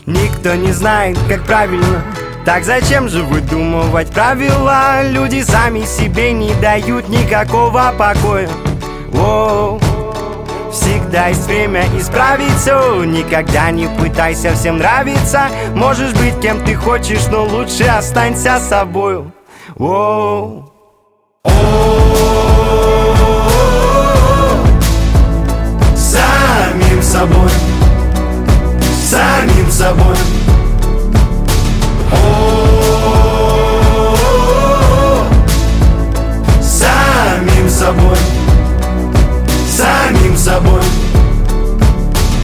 Никто не знает, как правильно. Так зачем же выдумывать правила? Люди сами себе не дают никакого покоя. Воу. Всегда есть время исправить все. Никогда не пытайся всем нравиться. Можешь быть кем ты хочешь, но лучше останься собою. Воу.